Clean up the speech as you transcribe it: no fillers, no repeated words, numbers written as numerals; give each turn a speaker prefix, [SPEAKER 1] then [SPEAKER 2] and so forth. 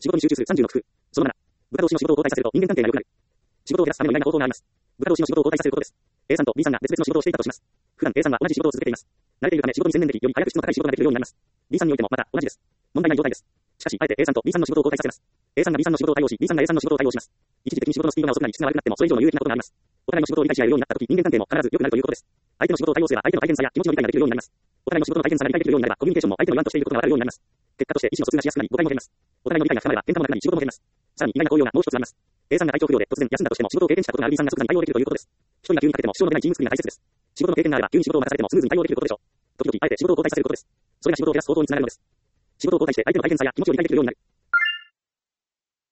[SPEAKER 1] 仕事に集中する30の工夫。その7、部下同士の仕事を交代させると人間関係が良くなる。仕事を減らすための意外な方法があります。部下同士の仕事を交代させることです。A さんと B さんが別々の仕事をしていたとします。普段 A さんは同じ仕事を続けています。慣れているため仕事に専念でき、より早く質の高い仕事ができるようになります。B さんにおいてもまた同じです。問題ない状態です。しかし、あえて A さんと B さんの仕事を交代させます。A さんが B さんの仕事を対応し、B さんが A さんの仕事を対応します。一時的に仕事のスピードが遅くなり質が悪くなってもそれ以上の有益なことがあります。お互いの仕事を理解し合えるようになったとき、人間関係も必ず良くなるということです。相手の仕事を対応すれば相手の大変さや気持ちの理解ができるようになります。お互いの仕事の大変さが理解できるようになれば、コミュニケーションも相手の言わんとしていることがわかるようになります。結果として意思の疎通がしやすくなり、誤解も減ります。お互いの理解が深まれば、喧嘩もなくなり仕事も減ります。さらに意外な効用がもう一つあります。A さんが体調不良で突然休んだとしても仕事を経験したことがある B さんが即座に対応できるということです。一人が急にかけても支障の出ないチーム作りが大切です。仕事の経験があれば急に仕事を任されてもスムーズに対応できることでしょう。時々あえて仕事を交代させることです。それが仕事を減らす方法につながるのです。仕事を交代して相手の大変さや気持ちを理解できるようになる。